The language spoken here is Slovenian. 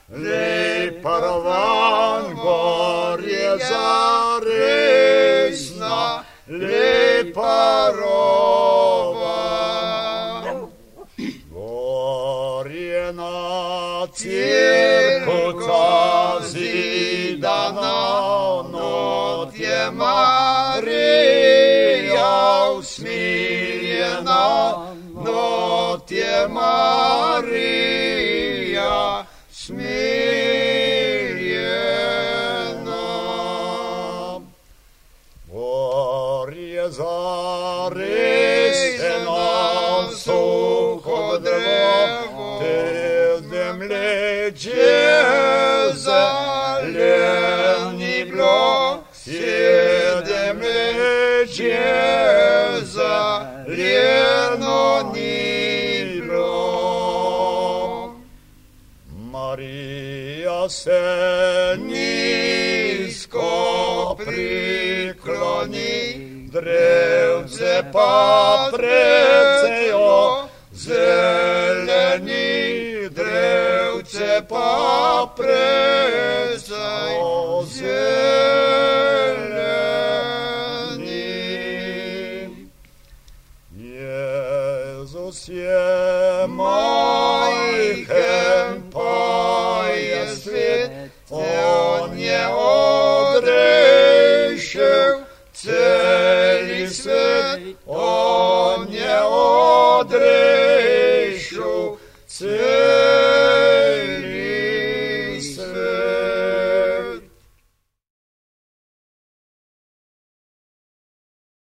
Лей парван горе зарисна, лей парова. Горе на церковь зидана, но те Мария усмирена, но те Мария смирена. Горе зарисена сухо древо, ты в земле зелені блок, все земле зелені блок. Марія се низько приклони, древце папреце його зелені, древце папреце його зелені.